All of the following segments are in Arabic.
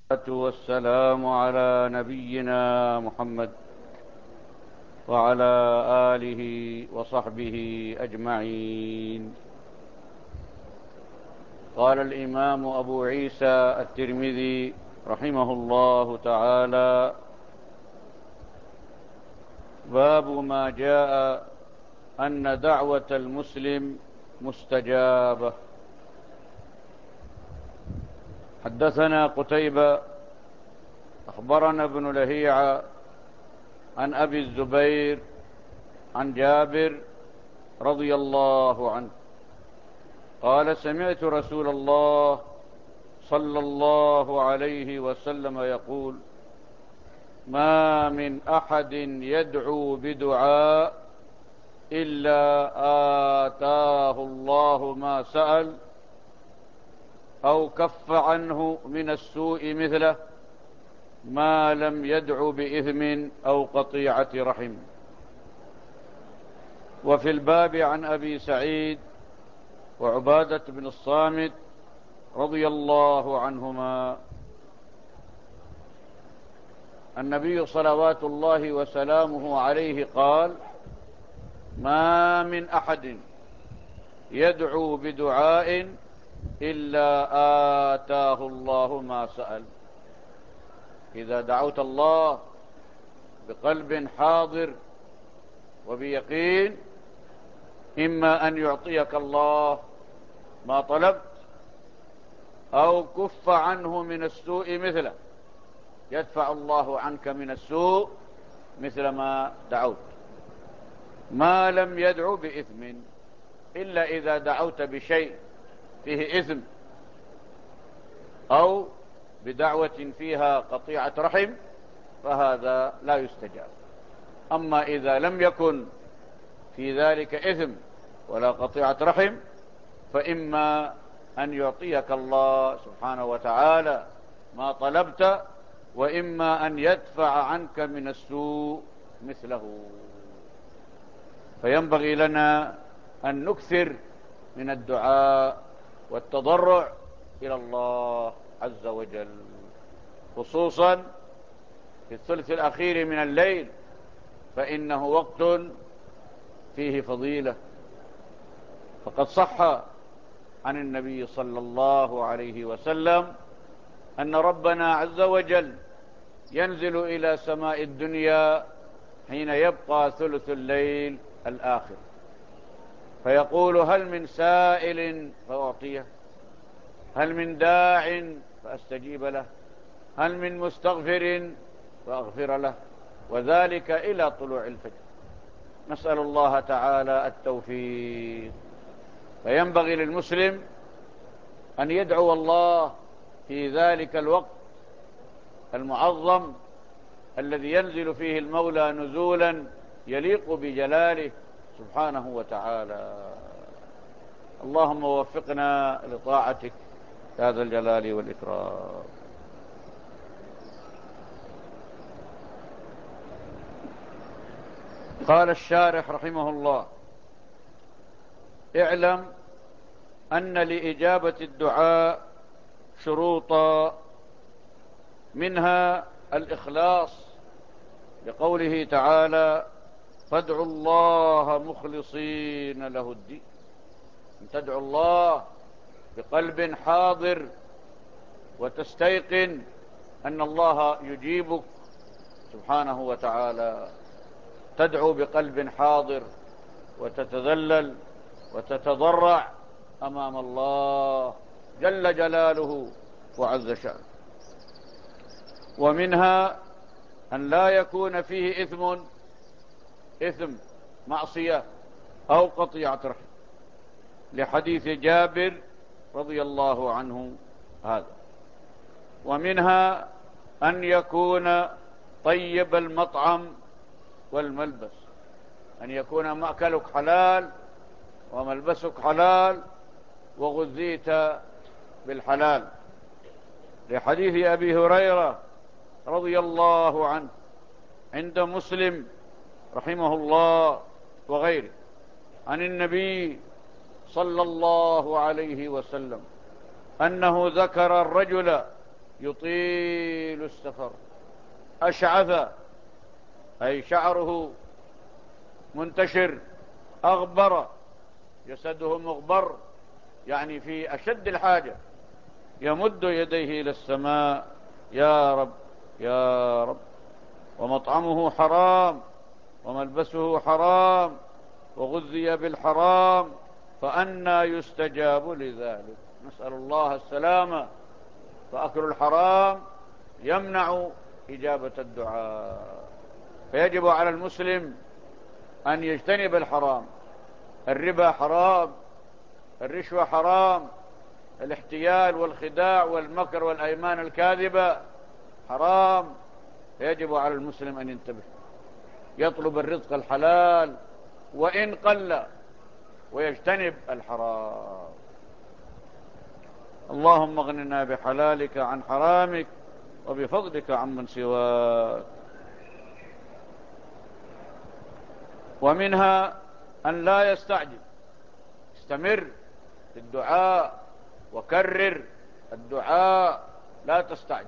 والسلام على نبينا محمد وعلى آله وصحبه أجمعين. قال الإمام أبو عيسى الترمذي رحمه الله تعالى: باب ما جاء أن دعوة المسلم مستجابة. حدثنا قتيبة أخبرنا ابن لهيعة عن أبي الزبير عن جابر رضي الله عنه قال: سمعت رسول الله صلى الله عليه وسلم يقول: ما من أحد يدعو بدعاء إلا آتاه الله ما سأل أو كف عنه من السوء مثله ما لم يدع بإثم أو قطيعة رحم. وفي الباب عن أبي سعيد وعبادة بن الصامت رضي الله عنهما النبي صلوات الله وسلامه عليه قال: ما من أحد يدعو بدعاء إلا آتاه الله ما سأل. إذا دعوت الله بقلب حاضر وبيقين إما أن يعطيك الله ما طلبت أو كف عنه من السوء مثله، يدفع الله عنك من السوء مثل ما دعوت، ما لم يدعو بإثم. إلا إذا دعوت بشيء فيه إثم أو بدعوة فيها قطيعة رحم فهذا لا يستجاب. أما إذا لم يكن في ذلك إثم ولا قطيعة رحم فإما أن يعطيك الله سبحانه وتعالى ما طلبت، وإما أن يدفع عنك من السوء مثله. فينبغي لنا أن نكثر من الدعاء والتضرع إلى الله عز وجل، خصوصا في الثلث الأخير من الليل، فإنه وقت فيه فضيلة. فقد صح عن النبي صلى الله عليه وسلم أن ربنا عز وجل ينزل إلى سماء الدنيا حين يبقى ثلث الليل الآخر، فيقول: هل من سائل فأعطيه، هل من داع فأستجيب له، هل من مستغفر فأغفر له، وذلك إلى طلوع الفجر. نسأل الله تعالى التوفيق. فينبغي للمسلم أن يدعو الله في ذلك الوقت المعظم الذي ينزل فيه المولى نزولا يليق بجلاله سبحانه وتعالى. اللهم وفقنا لطاعتك يا ذا الجلال والإكرام. قال الشارح رحمه الله: اعلم أن لإجابة الدعاء شروطا، منها الإخلاص، لقوله تعالى: فادعوا الله مخلصين له الدين. أن تدعو الله بقلب حاضر وتستيقن أن الله يجيبك سبحانه وتعالى، تدعو بقلب حاضر وتتذلل وتتضرع أمام الله جل جلاله وعز شأنه. ومنها أن لا يكون فيه إثم معصية أو قطيعة رحم، لحديث جابر رضي الله عنه هذا. ومنها أن يكون طيب المطعم والملبس، أن يكون مأكلك حلال وملبسك حلال وغذيت بالحلال، لحديث أبي هريرة رضي الله عنه عند مسلم رحمه الله وغيره عن النبي صلى الله عليه وسلم أنه ذكر الرجل يطيل السفر، أشعث أي شعره منتشر، أغبر جسده مغبر يعني في أشد الحاجة، يمد يديه إلى السماء: يا رب يا رب. ومطعمه حرام وملبسه حرام وغذي بالحرام، فأنى يستجاب لذلك؟ نسأل الله السلامة. فأكل الحرام يمنع إجابة الدعاء، فيجب على المسلم أن يجتنب الحرام. الربا حرام، الرشوة حرام، الاحتيال والخداع والمكر والأيمان الكاذبة حرام. يجب على المسلم أن ينتبه، يطلب الرزق الحلال وإن قل، ويجتنب الحرام. اللهم اغننا بحلالك عن حرامك وبفضلك عمن سواك. ومنها أن لا يستعجل، استمر في الدعاء وكرر الدعاء، لا تستعجل،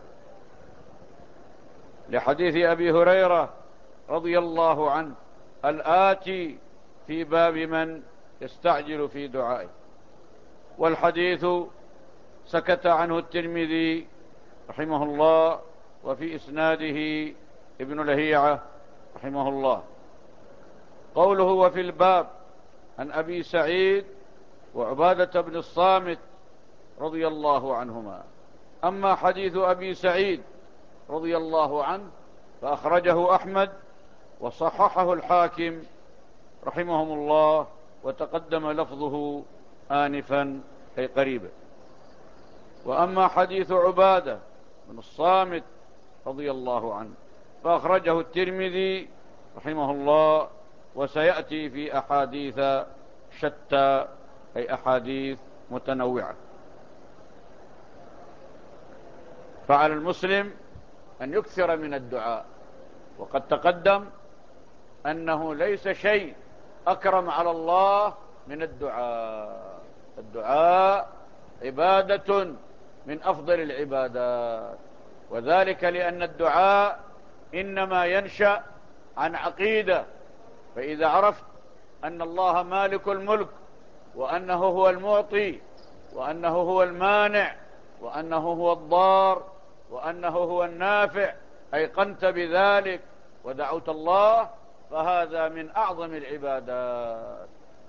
لحديث أبي هريرة رضي الله عنه الآتي في باب من يستعجل في دعائه. والحديث سكت عنه الترمذي رحمه الله، وفي إسناده ابن لهيعة رحمه الله. قوله وفي الباب عن أبي سعيد وعبادة بن الصامت رضي الله عنهما. أما حديث أبي سعيد رضي الله عنه فأخرجه أحمد وصححه الحاكم رحمهم الله، وتقدم لفظه آنفا أي قريبا. وأما حديث عبادة بن الصامت رضي الله عنه فأخرجه الترمذي رحمه الله، وسيأتي في أحاديث شتى أي أحاديث متنوعة. فعلى المسلم أن يكثر من الدعاء، وقد تقدم أنه ليس شيء أكرم على الله من الدعاء. الدعاء عبادة من أفضل العبادات، وذلك لأن الدعاء إنما ينشأ عن عقيدة. فإذا عرفت أن الله مالك الملك، وأنه هو المعطي، وأنه هو المانع، وأنه هو الضار، وأنه هو النافع، أيقنت بذلك ودعوت الله، فهذا من أعظم العبادات.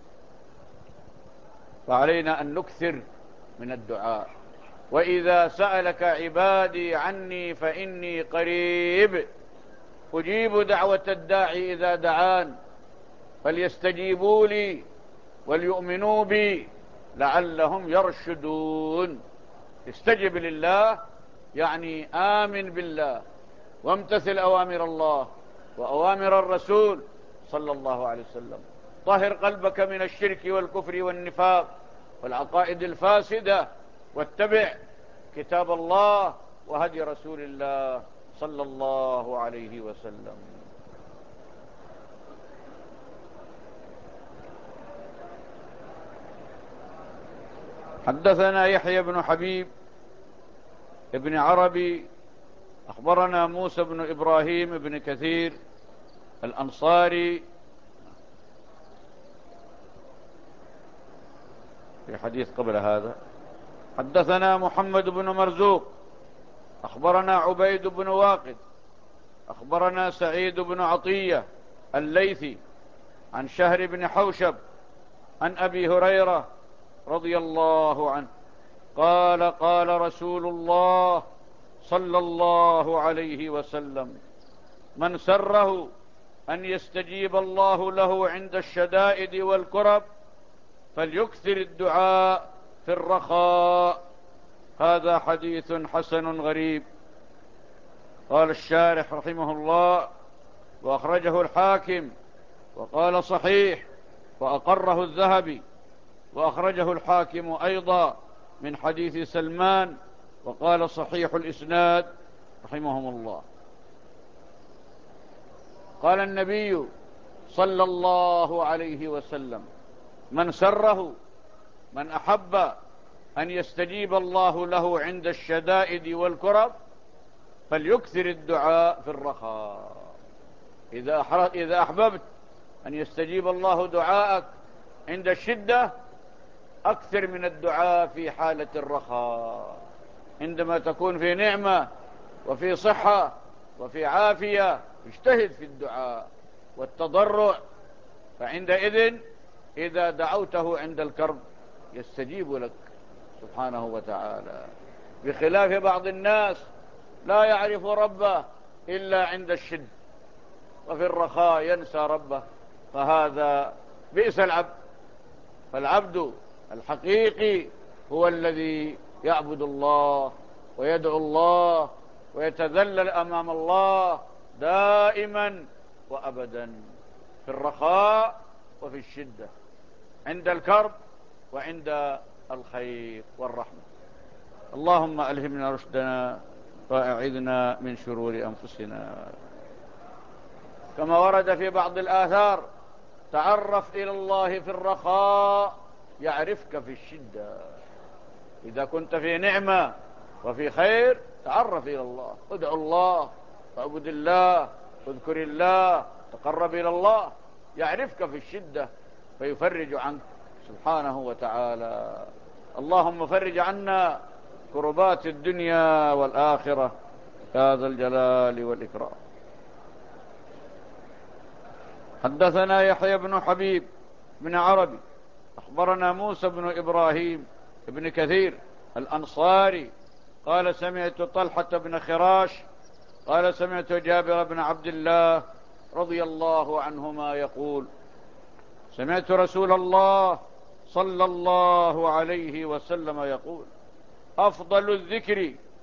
فعلينا أن نكثر من الدعاء. وإذا سألك عبادي عني فإني قريب أجيب دعوة الداعي إذا دعان، فليستجيبوا لي وليؤمنوا بي لعلهم يرشدون. استجب لله يعني آمن بالله، وامتثل أوامر الله وأوامر الرسول صلى الله عليه وسلم. طهر قلبك من الشرك والكفر والنفاق والعقائد الفاسدة، واتبع كتاب الله وهدي رسول الله صلى الله عليه وسلم. حدثنا يحيى بن حبيب ابن عربي أخبرنا موسى بن إبراهيم بن كثير الأنصاري في حديث قبل هذا. حدثنا محمد بن مرزوق أخبرنا عبيد بن واقد أخبرنا سعيد بن عطية الليثي عن شهر بن حوشب عن أبي هريرة رضي الله عنه قال قال رسول الله صلى الله عليه وسلم: من سره أن يستجيب الله له عند الشدائد والكرب فليكثر الدعاء في الرخاء. هذا حديث حسن غريب. قال الشارح رحمه الله: وأخرجه الحاكم وقال صحيح، وأقره الذهبي. وأخرجه الحاكم أيضا من حديث سلمان، وقال صحيح الإسناد رحمهم الله. قال النبي صلى الله عليه وسلم: من سره، من أحب أن يستجيب الله له عند الشدائد والكرب فليكثر الدعاء في الرخاء. إذا أحببت أن يستجيب الله دعاءك عند الشدة أكثر من الدعاء في حالة الرخاء. عندما تكون في نعمة وفي صحة وفي عافية اجتهد في الدعاء والتضرع، فعندئذ إذا دعوته عند الكرب يستجيب لك سبحانه وتعالى، بخلاف بعض الناس لا يعرف ربه إلا عند الشد، وفي الرخاء ينسى ربه، فهذا بئس العبد. فالعبد الحقيقي هو الذي يعبد الله ويدعو الله ويتذلل أمام الله دائما وأبدا، في الرخاء وفي الشدة، عند الكرب وعند الخير والرحمة. اللهم ألهمنا رشدنا وأعذنا من شرور أنفسنا. كما ورد في بعض الآثار: تعرف إلى الله في الرخاء يعرفك في الشدة. إذا كنت في نعمة وفي خير تعرف إلى الله، ادعو الله واعبد الله واذكر الله، تقرب إلى الله، يعرفك في الشدة فيفرج عنك سبحانه وتعالى. اللهم فرج عنا كربات الدنيا والآخرة يا ذا الجلال والإكرام. حدثنا يحيى بن حبيب بن عربي أخبرنا موسى بن إبراهيم بن كثير الأنصاري قال سمعت طلحة بن خراش قال سمعت جابر بن عبد الله رضي الله عنهما يقول: سمعت رسول الله صلى الله عليه وسلم يقول: أفضل الذكر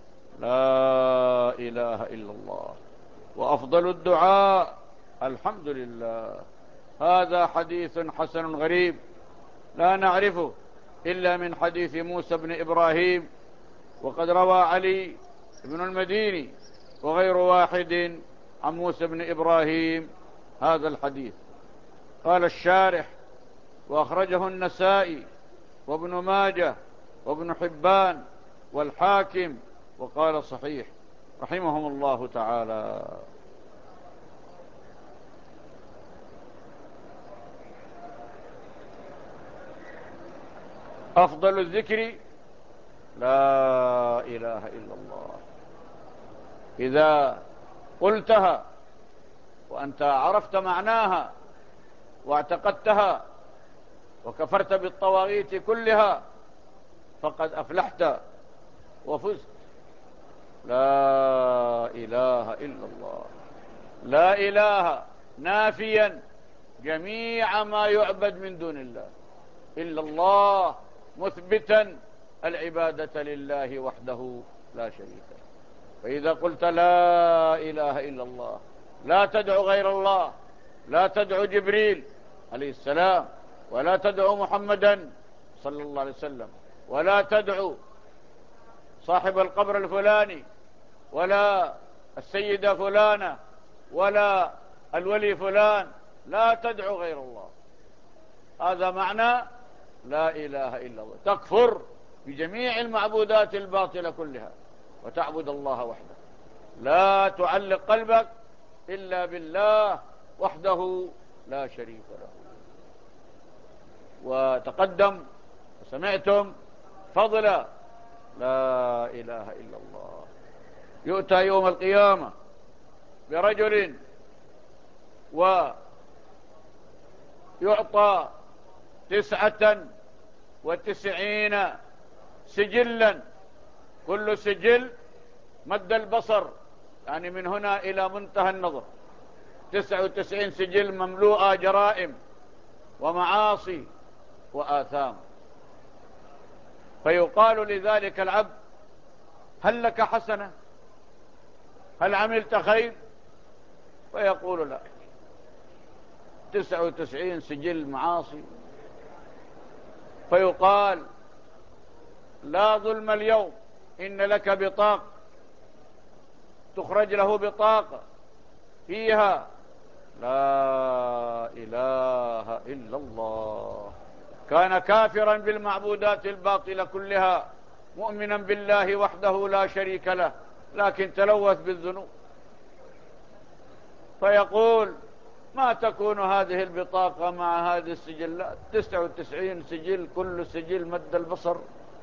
لا إله إلا الله، وأفضل الدعاء الحمد لله. هذا حديث حسن غريب لا نعرفه إلا من حديث موسى بن إبراهيم، وقد روى علي بن المديني وغير واحد عن موسى بن إبراهيم هذا الحديث. قال الشارح: وأخرجه النسائي وابن ماجه وابن حبان والحاكم وقال صحيح رحمهم الله تعالى. أفضل الذكر لا إله إلا الله. إذا قلتها وأنت عرفت معناها واعتقدتها وكفرت بالطواغيت كلها فقد أفلحت وفزت. لا إله إلا الله. لا إله نافيا جميع ما يعبد من دون الله إلا الله، مثبتا العبادة لله وحده لا شريك له. فإذا قلت لا إله إلا الله لا تدعو غير الله، لا تدعو جبريل عليه السلام، ولا تدعو محمدا صلى الله عليه وسلم، ولا تدعو صاحب القبر الفلاني، ولا السيدة فلانة، ولا الولي فلان، لا تدعو غير الله. هذا معنى لا إله إلا الله. تكفر بجميع المعبودات الباطلة كلها وتعبد الله وحده، لا تعلق قلبك إلا بالله وحده لا شريك له. وتقدم وسمعتم فضل لا إله إلا الله. يؤتى يوم القيامة برجل ويعطى 99 سجلا، كل سجل مد البصر، يعني من هنا إلى منتهى النظر، 99 سجل مملوءة جرائم ومعاصي وآثام. فيقال لذلك العبد: هل لك حسنة؟ هل عملت خير؟ فيقول: لا، 99 سجل معاصي. فيقال: لا ظلم اليوم، إن لك بطاقة، تخرج له بطاقة فيها لا إله إلا الله كان كافرا بالمعبودات الباطلة كلها، مؤمنا بالله وحده لا شريك له، لكن تلوث بالذنوب. فيقول: ما تكون هذه البطاقة مع هذه السجلات؟ 99 سجل، كل سجل مد البصر.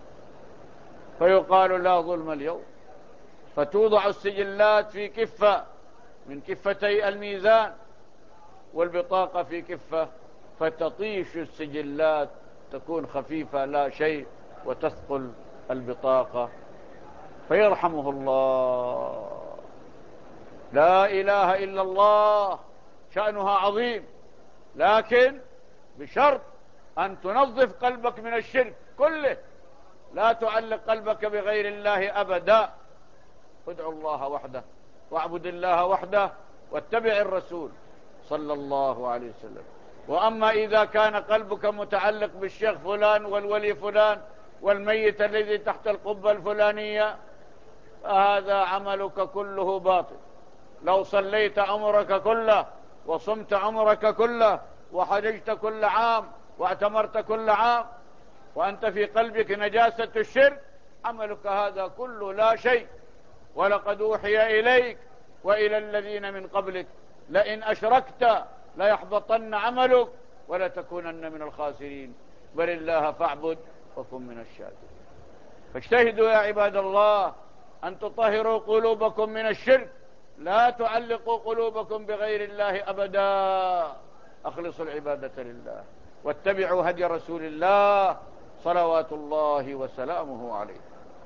فيقال: لا ظلم اليوم. فتوضع السجلات في كفة من كفتي الميزان، والبطاقة في كفة، فتطيش السجلات، تكون خفيفة لا شيء، وتثقل البطاقة. فيرحمه الله. لا إله إلا الله شأنها عظيم، لكن بشرط أن تنظف قلبك من الشرك كله، لا تعلق قلبك بغير الله أبدا. ادعو الله وحده، واعبد الله وحده، واتبع الرسول صلى الله عليه وسلم. وأما إذا كان قلبك متعلق بالشيخ فلان والولي فلان والميت الذي تحت القبة الفلانية، فهذا عملك كله باطل. لو صليت عمرك كله، وصمت عمرك كله، وحججت كل عام، واعتمرت كل عام، وأنت في قلبك نجاسة الشرك، عملك هذا كله لا شيء. ولقد أوحي إليك وإلى الذين من قبلك لئن أشركت ليحبطن عملك ولتكونن من الخاسرين. بل الله فاعبد وكن من الشاكرين. فاجتهدوا يا عباد الله أن تطهروا قلوبكم من الشرك، لا تعلقوا قلوبكم بغير الله أبدا. أخلصوا العبادة لله، واتبعوا هدي رسول الله صلوات الله وسلامه عليه.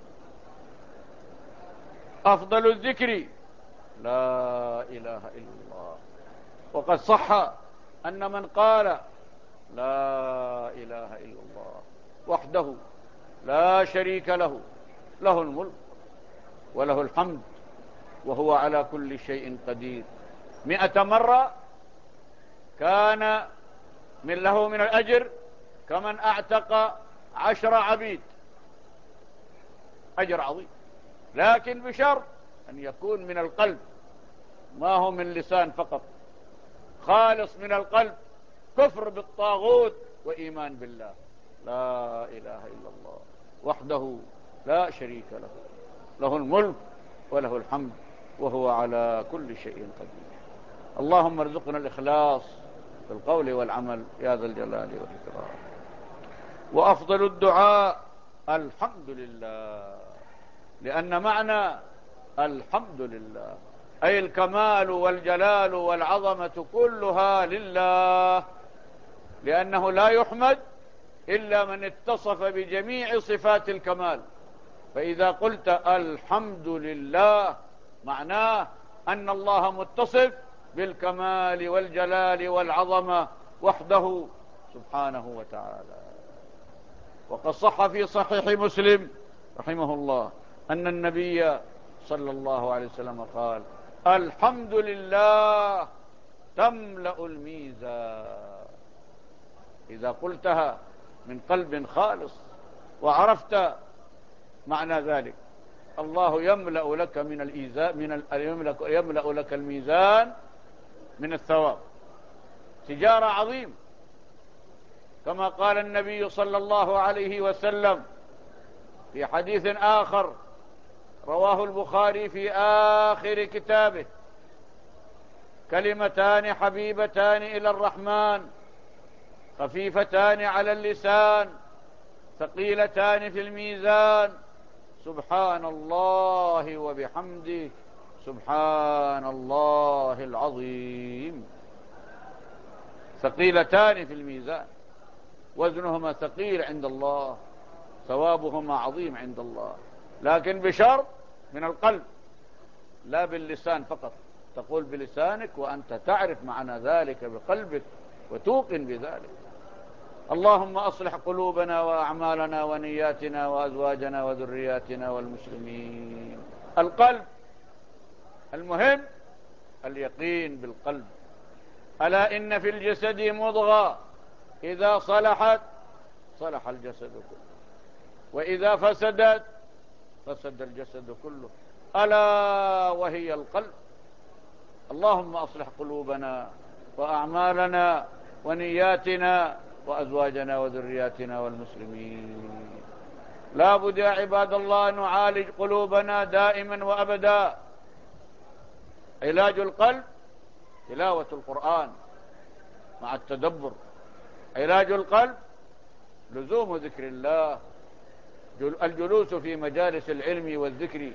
أفضل الذكر لا إله إلا الله. وقد صح أن من قال لا إله إلا الله وحده لا شريك له، له الملك وله الحمد وهو على كل شيء قدير، 100 مرة، كان له من الأجر كمن أعتق 10 عبيد. أجر عظيم، لكن بشرط أن يكون من القلب، ما هو من لسان فقط، خالص من القلب، كفر بالطاغوت وإيمان بالله. لا إله إلا الله وحده لا شريك له، له الملك وله الحمد وهو على كل شيء قدير. اللهم ارزقنا الإخلاص في القول والعمل يا ذا الجلال والإكرام. وأفضل الدعاء الحمد لله، لأن معنى الحمد لله أي الكمال والجلال والعظمة كلها لله، لأنه لا يحمد إلا من اتصف بجميع صفات الكمال. فإذا قلت الحمد لله معناه أن الله متصف بالكمال والجلال والعظمة وحده سبحانه وتعالى. وقد صح في صحيح مسلم رحمه الله أن النبي صلى الله عليه وسلم قال: الحمد لله تملأ الميزان. إذا قلتها من قلب خالص وعرفت معنى ذلك، الله يملأ لك من الإيزاء يملأ لك الميزان من الثواب. تجارة عظيم، كما قال النبي صلى الله عليه وسلم في حديث آخر رواه البخاري في آخر كتابه: كلمتان حبيبتان إلى الرحمن خفيفتان على اللسان ثقيلتان في الميزان، سبحان الله وبحمده سبحان الله العظيم. ثقيلتان في الميزان، وزنهما ثقيل عند الله، ثوابهما عظيم عند الله، لكن بشرط من القلب لا باللسان فقط. تقول بلسانك وأنت تعرف معنى ذلك بقلبك وتوقن بذلك. اللهم أصلح قلوبنا وأعمالنا ونياتنا وأزواجنا وذرياتنا والمسلمين. القلب المهم اليقين بالقلب. ألا إن في الجسد مضغة إذا صلحت صلح الجسد كله، وإذا فسدت فسد الجسد كله، ألا وهي القلب. اللهم أصلح قلوبنا وأعمالنا ونياتنا وأزواجنا وذرياتنا والمسلمين. لا بد يا عباد الله أن نعالج قلوبنا دائما وأبدا. علاج القلب تلاوة القرآن مع التدبر. علاج القلب لزوم ذكر الله، الجلوس في مجالس العلم والذكر،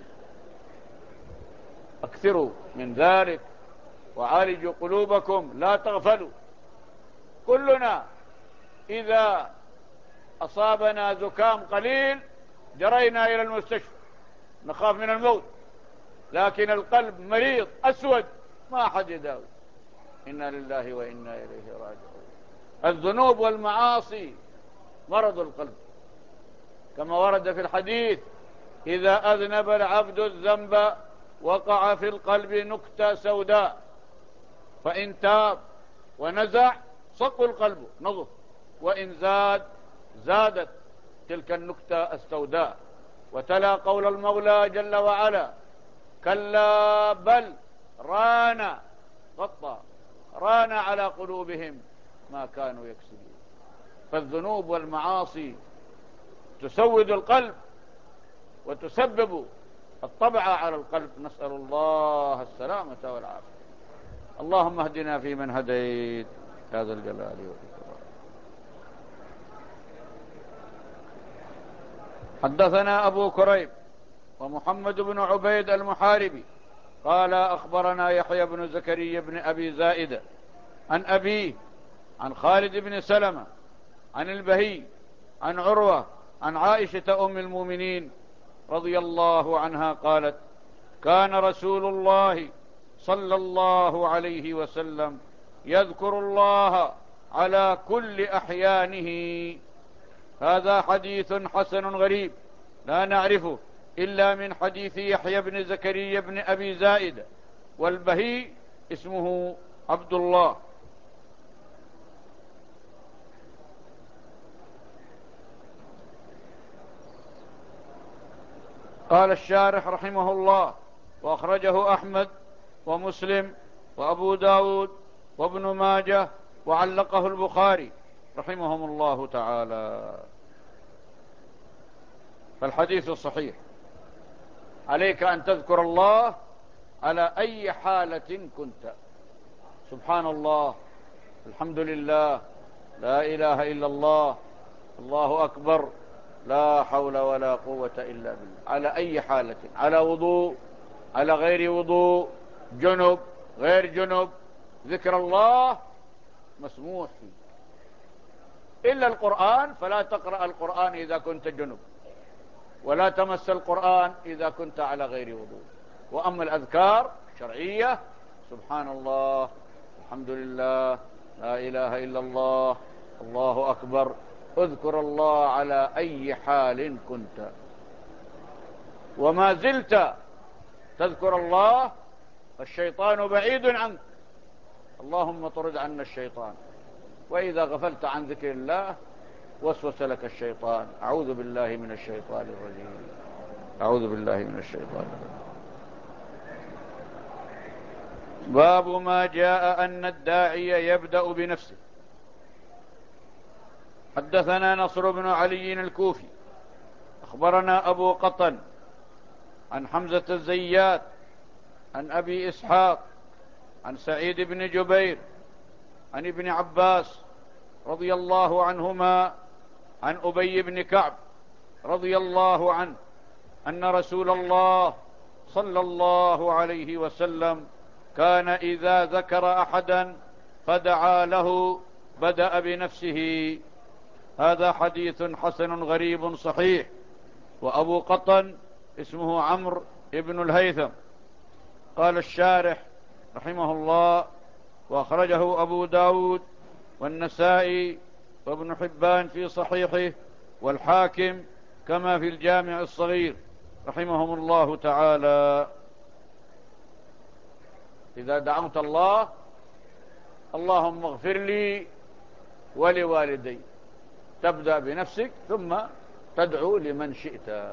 اكثروا من ذلك وعالجوا قلوبكم، لا تغفلوا. كلنا إذا أصابنا زكام قليل جرينا إلى المستشفى نخاف من الموت، لكن القلب مريض أسود ما أحد يداوي. إنا لله وإنا إليه راجعون. الذنوب والمعاصي مرض القلب، كما ورد في الحديث: إذا أذنب العبد الذنب وقع في القلب نكتة سوداء، فإن تاب ونزع صق القلب نظف، وإن زادت تلك النكتة السوداء. وتلا قول المولى جل وعلا: كلا بل ران على قلوبهم ما كانوا يكسبون. فالذنوب والمعاصي تسود القلب وتسبب الطبع على القلب، نسأل الله السلامة والعافية. اللهم اهدنا فيمن هديت، هذا الجلال والإكرام. حدثنا أبو كريب ومحمد بن عبيد المحاربي قال أخبرنا يحيى بن زكريا بن أبي زائدة عن أبيه عن خالد بن سلمة عن البهي عن عروة عن عائشة أم المؤمنين رضي الله عنها قالت: كان رسول الله صلى الله عليه وسلم يذكر الله على كل أحيانه. هذا حديث حسن غريب لا نعرفه إلا من حديث يحيى بن زكريا بن أبي زائدة، والبهي اسمه عبد الله. قال الشارح رحمه الله: وأخرجه أحمد ومسلم وأبو داود وابن ماجه وعلقه البخاري رحمهم الله تعالى. فالحديث صحيح. عليك أن تذكر الله على أي حالة كنت. سبحان الله، الحمد لله، لا إله إلا الله، الله أكبر، لا حول ولا قوة إلا بالله. على أي حالة، على وضوء، على غير وضوء، جنب، غير جنب، ذكر الله مسموح فيه. إلا القرآن، فلا تقرأ القرآن إذا كنت جنب، ولا تمس القرآن إذا كنت على غير وضوء. وأما الأذكار الشرعية: سبحان الله، الحمد لله، لا إله إلا الله، الله أكبر. اذكر الله على أي حال كنت، وما زلت تذكر الله فالشيطان بعيد عنك. اللهم طرد عنا الشيطان. وإذا غفلت عن ذكر الله وسوس لك الشيطان. أعوذ بالله من الشيطان الرجيم. أعوذ بالله من الشيطان الرجيم. باب ما جاء أن الداعي يبدأ بنفسه. حدثنا نصر بن علي الكوفي أخبرنا أبو قطن عن حمزة الزيات عن أبي إسحاق عن سعيد بن جبير عن ابن عباس رضي الله عنهما عن أبي بن كعب رضي الله عنه أن رسول الله صلى الله عليه وسلم كان إذا ذكر أحدا فدعا له بدأ بنفسه. هذا حديث حسن غريب صحيح. وأبو قطن اسمه عمرو ابن الهيثم. قال الشارح رحمه الله: وأخرجه أبو داود والنسائي وابن حبان في صحيحه والحاكم كما في الجامع الصغير رحمهم الله تعالى. إذا دعوت الله: اللهم اغفر لي ولوالدي، تبدأ بنفسك ثم تدعو لمن شئت.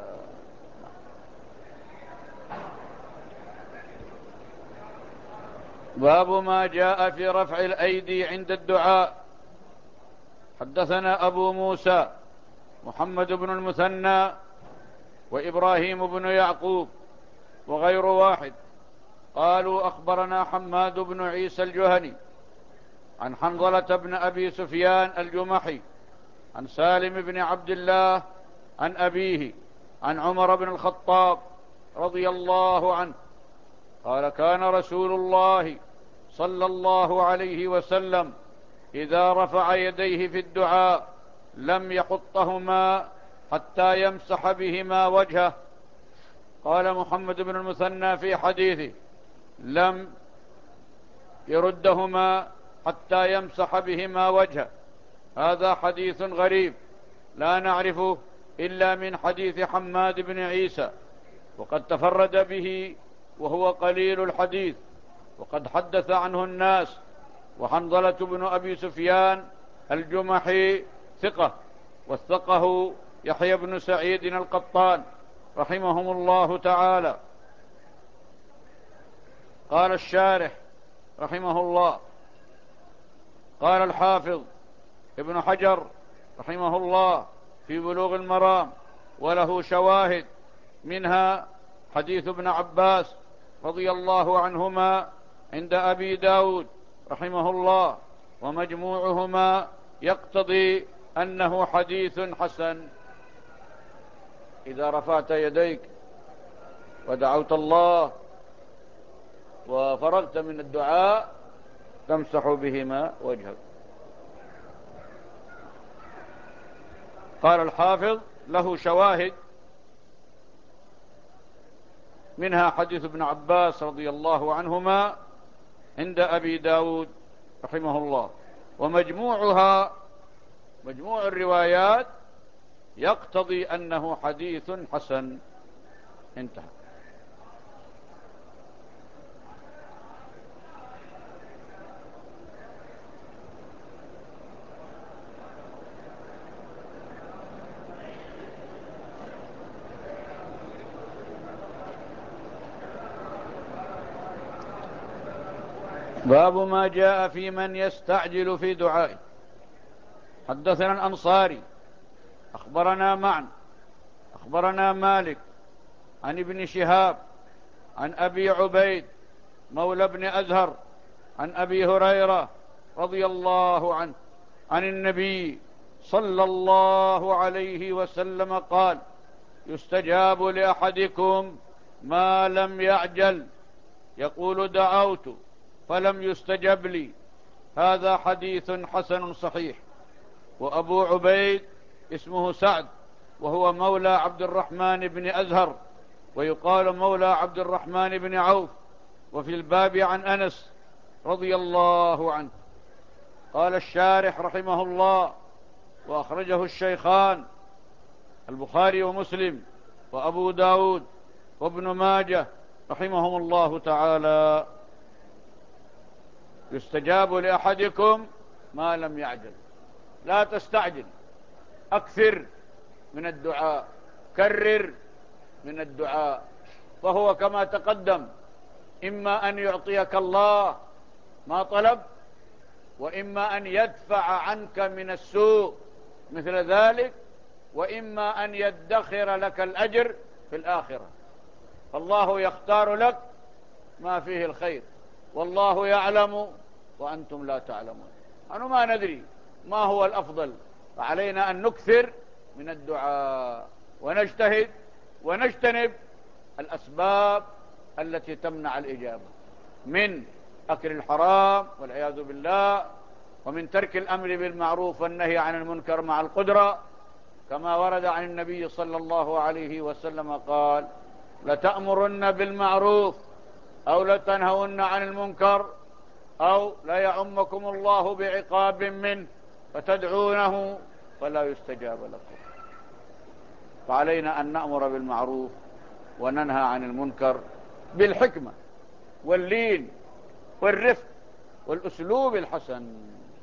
باب ما جاء في رفع الأيدي عند الدعاء. حدثنا أبو موسى محمد بن المثنى وإبراهيم بن يعقوب وغير واحد قالوا أخبرنا حماد بن عيسى الجهني عن حنظلة بن أبي سفيان الجمحي عن سالم بن عبد الله عن أبيه عن عمر بن الخطاب رضي الله عنه قال كان رسول الله صلى الله عليه وسلم إذا رفع يديه في الدعاء لم يحطهما حتى يمسح بهما وجهه. قال محمد بن المثنى في حديثه لم يردهما حتى يمسح بهما وجهه. هذا حديث غريب لا نعرفه إلا من حديث حماد بن عيسى، وقد تفرد به وهو قليل الحديث، وقد حدث عنه الناس. وحنظلة بن أبي سفيان الجمحي ثقة، وثقه يحيى بن سعيد القطان رحمهم الله تعالى. قال الشارح رحمه الله، قال الحافظ ابن حجر رحمه الله في بلوغ المرام وله شواهد، منها حديث ابن عباس رضي الله عنهما عند أبي داود رحمه الله، ومجموعهما يقتضي أنه حديث حسن. إذا رفعت يديك ودعوت الله وفرغت من الدعاء تمسح بهما وجهك. قال الحافظ له شواهد، منها حديث ابن عباس رضي الله عنهما عند أبي داود رحمه الله، ومجموع الروايات يقتضي أنه حديث حسن. انتهى. باب ما جاء في من يستعجل في دعائه. حدثنا الأنصاري أخبرنا معن أخبرنا مالك عن ابن شهاب عن أبي عبيد مولى بن أزهر عن أبي هريرة رضي الله عنه عن النبي صلى الله عليه وسلم قال يستجاب لأحدكم ما لم يعجل، يقول دعوت فلم يستجب لي. هذا حديث حسن صحيح. وأبو عبيد اسمه سعد، وهو مولى عبد الرحمن بن أزهر، ويقال مولى عبد الرحمن بن عوف. وفي الباب عن أنس رضي الله عنه. قال الشارح رحمه الله: وأخرجه الشيخان البخاري ومسلم وأبو داود وابن ماجه رحمهم الله تعالى. يستجاب لأحدكم ما لم يعجل، لا تستعجل، أكثر من الدعاء، كرر من الدعاء، فهو كما تقدم، إما أن يعطيك الله ما طلب، وإما أن يدفع عنك من السوء مثل ذلك، وإما أن يدخر لك الأجر في الآخرة. فالله يختار لك ما فيه الخير، والله يعلم وأنتم لا تعلمون. نحن ما ندري ما هو الأفضل، فعلينا أن نكثر من الدعاء ونجتهد ونجتنب الأسباب التي تمنع الإجابة، من أكل الحرام والعياذ بالله، ومن ترك الأمر بالمعروف والنهي عن المنكر مع القدرة، كما ورد عن النبي صلى الله عليه وسلم قال: لتأمرن بالمعروف أو لتنهون عن المنكر أو لا يعمكم الله بعقاب منه فتدعونه فلا يستجاب لكم. فعلينا أن نأمر بالمعروف وننهى عن المنكر بالحكمة واللين والرفق والأسلوب الحسن.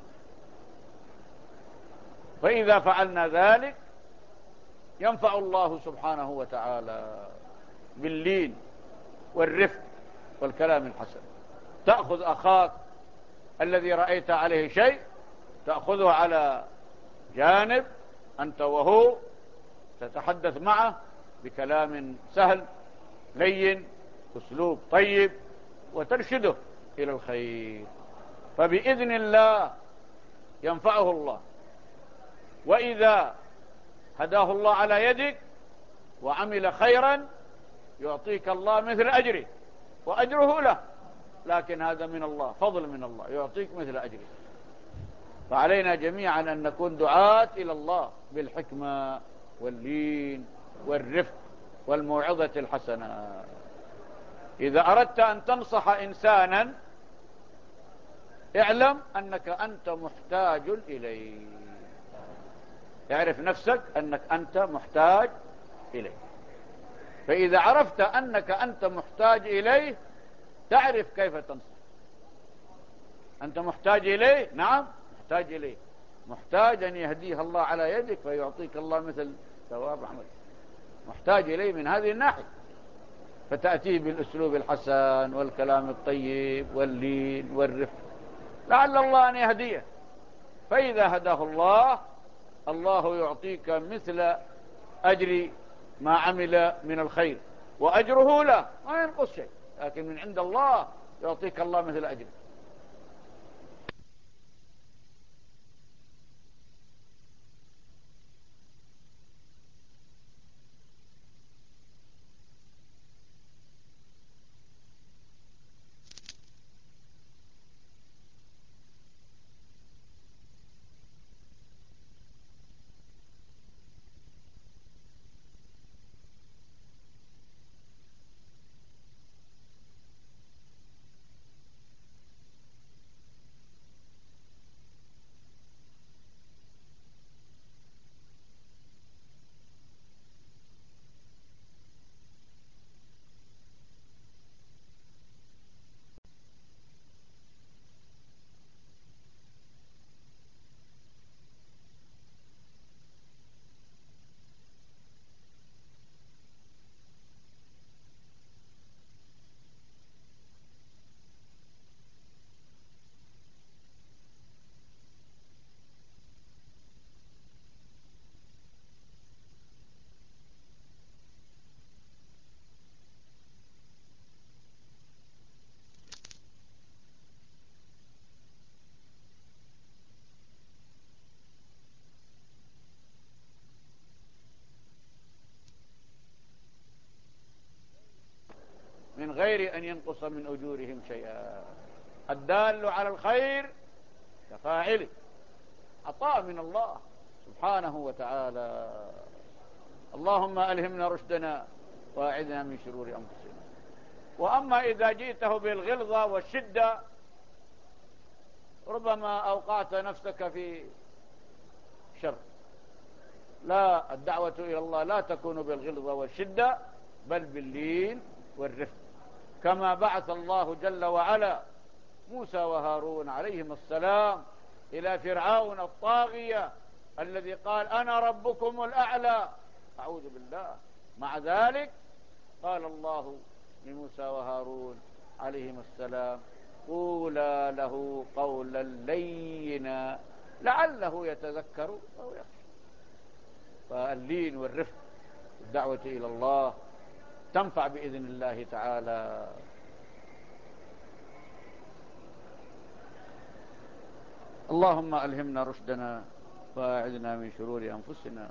فإذا فعلنا ذلك ينفع الله سبحانه وتعالى باللين والرفق والكلام الحسن. تأخذ أخاك الذي رأيت عليه شيء، تأخذه على جانب أنت وهو تتحدث معه بكلام سهل لين، أسلوب طيب، وترشده إلى الخير، فبإذن الله ينفعه الله. وإذا هداه الله على يدك وعمل خيرا يعطيك الله مثل أجره وأجره له، لكن هذا من الله، فضل من الله، يعطيك مثل أجره. فعلينا جميعا أن نكون دعاة إلى الله بالحكمة واللين والرفق والموعظة الحسنة. إذا أردت أن تنصح إنسانا اعلم أنك أنت محتاج إليه، اعرف نفسك أنك أنت محتاج إليه، فإذا عرفت أنك أنت محتاج إليه تعرف كيف تنصح. أنت محتاج إليه، نعم محتاج إليه، محتاج أن يهديه الله على يدك فيعطيك الله مثل ثواب عملك، محتاج إليه من هذه الناحية، فتأتيه بالأسلوب الحسن والكلام الطيب واللين والرفق لعل الله أن يهديه. فإذا هداه الله، الله يعطيك مثل أجر ما عمل من الخير وأجره له، ما ينقص شيء، لكن من عند الله يعطيك الله مثل أجره. من غير أن ينقص من أجورهم شيئا. الدال على الخير كفاعله، عطاء من الله سبحانه وتعالى. اللهم ألهمنا رشدنا وأعذنا من شرور أنفسنا. وأما إذا جئته بالغلظة والشدة ربما أوقعت نفسك في شر. لا، الدعوة إلى الله لا تكون بالغلظة والشدة بل باللين والرفق، كما بعث الله جل وعلا موسى وهارون عليهم السلام إلى فرعون الطاغية الذي قال أنا ربكم الأعلى، أعوذ بالله. مع ذلك قال الله لموسى وهارون عليهم السلام قولا له قولا لينا لعله يتذكر أو يخشى. فاللين والرفق الدعوة إلى الله تنفع بإذن الله تعالى. اللهم ألهمنا رشدنا وأعذنا من شرور أنفسنا.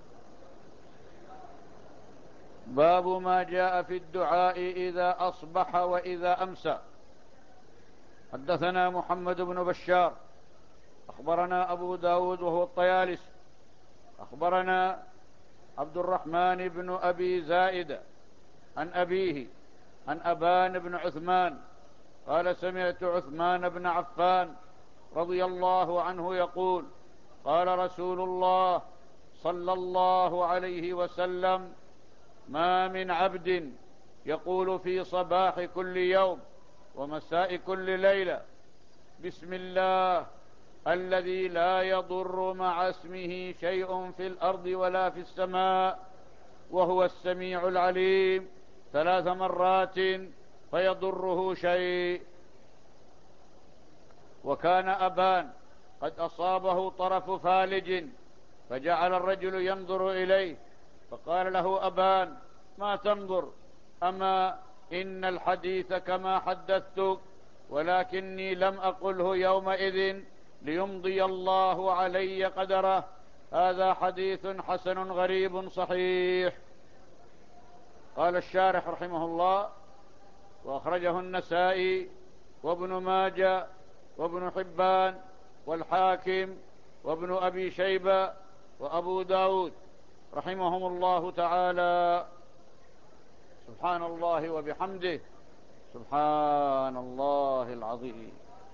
باب ما جاء في الدعاء إذا أصبح وإذا أمسى. حدثنا محمد بن بشار أخبرنا أبو داود وهو الطيالس أخبرنا عبد الرحمن بن أبي زائدة عن أبيه عن أبان بن عثمان قال سمعت عثمان بن عفان رضي الله عنه يقول قال رسول الله صلى الله عليه وسلم ما من عبد يقول في صباح كل يوم ومساء كل ليلة بسم الله الذي لا يضر مع اسمه شيء في الأرض ولا في السماء وهو السميع العليم 3 مرات فيضره شيء. وكان أبان قد أصابه طرف فالج فجعل الرجل ينظر إليه فقال له أبان ما تنظر؟ أما إن الحديث كما حدثتك ولكني لم أقله يومئذ ليمضي الله علي قدره. هذا حديث حسن غريب صحيح. قال الشارح رحمه الله: وأخرجه النسائي وابن ماجه وابن حبان والحاكم وابن أبي شيبة وأبو داود رحمهم الله تعالى. سبحان الله وبحمده، سبحان الله العظيم.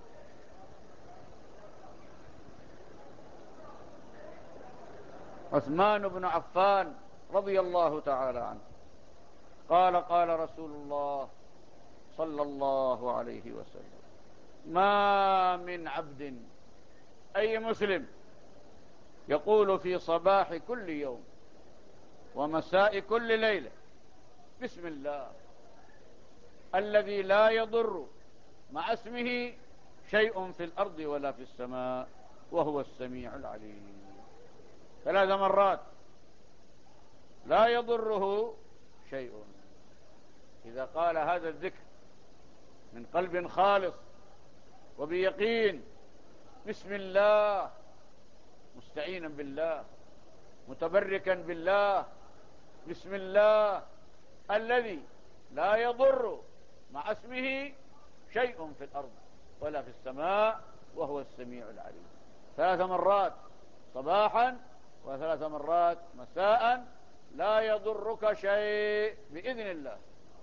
عثمان بن عفان رضي الله تعالى عنه قال: قال رسول الله صلى الله عليه وسلم: ما من عبد، أي مسلم، يقول في صباح كل يوم ومساء كل ليلة بسم الله الذي لا يضر مع اسمه شيء في الأرض ولا في السماء وهو السميع العليم، 3 مرات: لا يضره شيء. إذا قال هذا الذكر من قلب خالص وبيقين بسم الله، مستعينا بالله، متبركا بالله، بسم الله الذي لا يضر مع اسمه شيء في الأرض ولا في السماء وهو السميع العليم، 3 مرات صباحا و3 مرات مساء، لا يضرك شيء بإذن الله.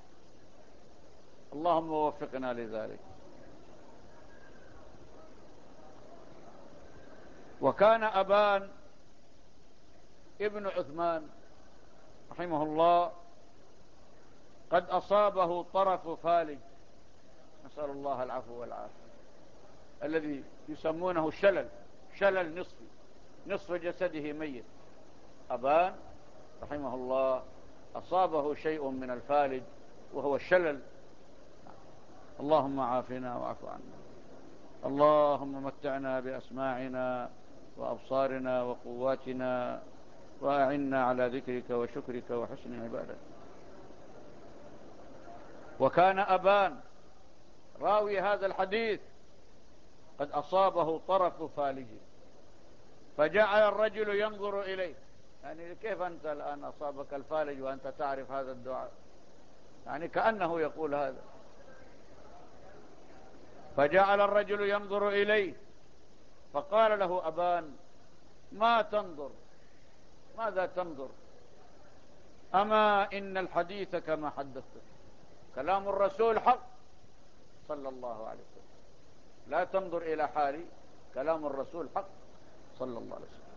اللهم وفقنا لذلك. وكان أبان ابن عثمان رحمه الله قد أصابه طرف فالج، نسأل الله العفو والعافية، الذي يسمونه شلل نصفي، نصف جسده ميت. أبان رحمه الله أصابه شيء من الفالج وهو الشلل. اللهم عافنا واعف عنا. اللهم متعنا بأسماعنا وأبصارنا وقواتنا وأعنا على ذكرك وشكرك وحسن عبادتك. وكان أبان راوي هذا الحديث قد أصابه طرف فالج، فجعل الرجل ينظر إليه، يعني كيف أنت الآن أصابك الفالج وأنت تعرف هذا الدعاء؟ يعني كأنه يقول هذا. فجعل الرجل ينظر إليه فقال له أبان: ما تنظر؟ ماذا تنظر؟ أما إن الحديث كما حدثتك، كلام الرسول حق صلى الله عليه وسلم، لا تنظر إلى حالي، كلام الرسول حق صلى الله عليه وسلم.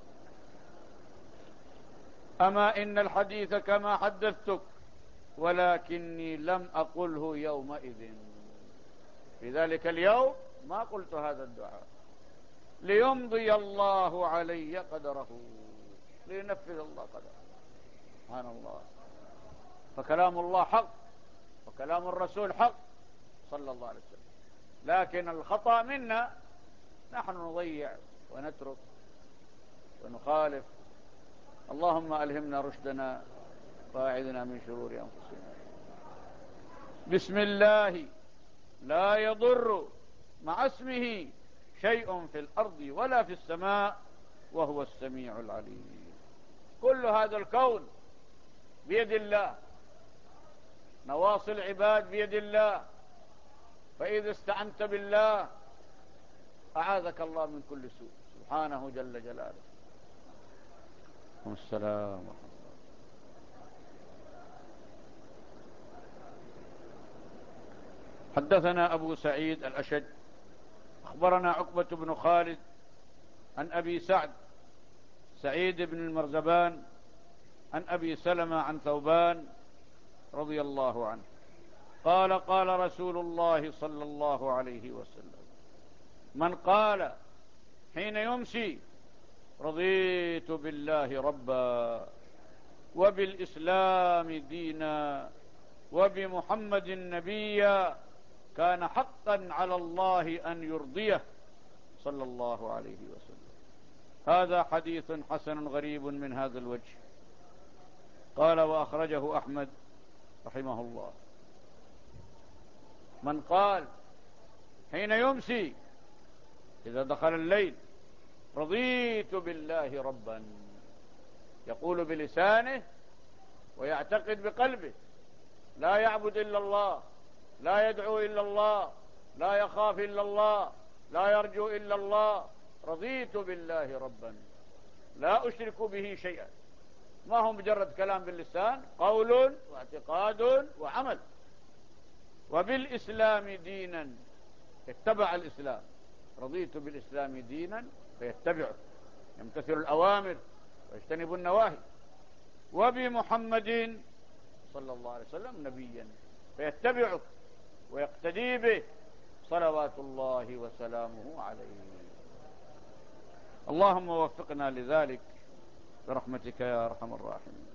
أما إن الحديث كما حدثتك ولكني لم أقله يومئذ، في ذلك اليوم ما قلت هذا الدعاء، ليمضي الله علي قدره، لينفذ الله قدره. سبحان الله. فكلام الله حق وكلام الرسول حق صلى الله عليه وسلم، لكن الخطأ منا، نحن نضيع ونترك ونخالف. اللهم ألهمنا رشدنا وأعذنا من شرور أنفسنا. بسم الله لا يضر مع اسمه شيء في الأرض ولا في السماء وهو السميع العليم. كل هذا الكون بيد الله، نواصي العباد بيد الله، فإذا استعنت بالله أعاذك الله من كل سوء سبحانه جل جلاله. السلام ورحمة الله. حدثنا أبو سعيد الأشج أخبرنا عقبة بن خالد عن أبي سعيد بن المرزبان عن أبي سلمة عن ثوبان رضي الله عنه قال: قال رسول الله صلى الله عليه وسلم: من قال حين يمسي رضيت بالله ربا وبالإسلام دينا وبمحمد نبيا كان حقا على الله أن يرضيه صلى الله عليه وسلم. هذا حديث حسن غريب من هذا الوجه. قال وأخرجه أحمد رحمه الله: من قال حين يمسي إذا دخل الليل رضيت بالله ربا، يقول بلسانه ويعتقد بقلبه، لا يعبد إلا الله، لا يدعو إلا الله، لا يخاف إلا الله، لا يرجو إلا الله، رضيت بالله ربا لا أشرك به شيئا. ما هو مجرد كلام باللسان، قول واعتقاد وعمل. وبالإسلام دينا، اتبع الإسلام، رضيت بالإسلام دينا فيتبعه، يمتثل الأوامر ويجتنب النواهي. وبمحمد صلى الله عليه وسلم نبيا فيتبعه ويقتدي به صلوات الله وسلامه عليه. اللهم وفقنا لذلك برحمتك يا أرحم الراحمين.